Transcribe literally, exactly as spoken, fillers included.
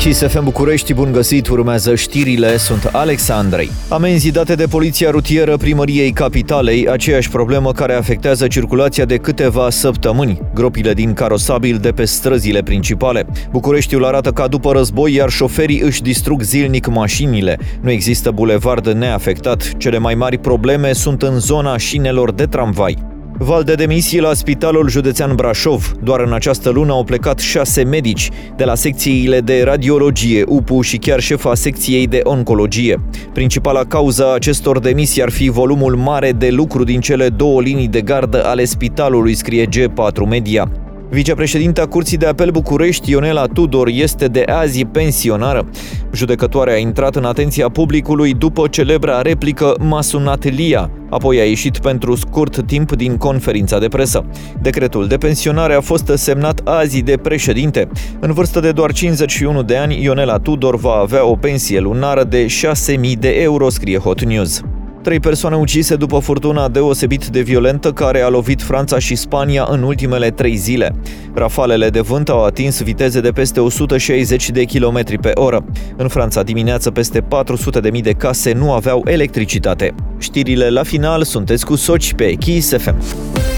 Kiss F M București, bun găsit, urmează știrile, sunt Alex Andrei. Amenzi date de Poliția Rutieră Primăriei Capitalei, aceeași problemă care afectează circulația de câteva săptămâni, gropile din carosabil de pe străzile principale. Bucureștiul arată ca după război, iar șoferii își distrug zilnic mașinile. Nu există bulevard neafectat, cele mai mari probleme sunt în zona șinelor de tramvai. Val de demisii la Spitalul Județean Brașov. Doar în această lună au plecat șase medici de la secțiile de radiologie, U P U și chiar șefa secției de oncologie. Principala cauză a acestor demisii ar fi volumul mare de lucru din cele două linii de gardă ale spitalului, scrie G patru Media. Vicepreședinta Curții de Apel București, Ionela Tudor, este de azi pensionară. Judecătoarea a intrat în atenția publicului după celebra replică "M-a sunat Lia", apoi a ieșit pentru scurt timp din conferința de presă. Decretul de pensionare a fost semnat azi de președinte. În vârstă de doar cincizeci și unu de ani, Ionela Tudor va avea o pensie lunară de șase mii de euro, scrie Hot News. Trei persoane ucise după furtuna deosebit de violentă care a lovit Franța și Spania în ultimele trei zile. Rafalele de vânt au atins viteze de peste o sută șaizeci de kilometri pe oră. În Franța dimineață peste patru sute de mii de case nu aveau electricitate. Știrile la final, sunteți cu Soci pe Kiss F M.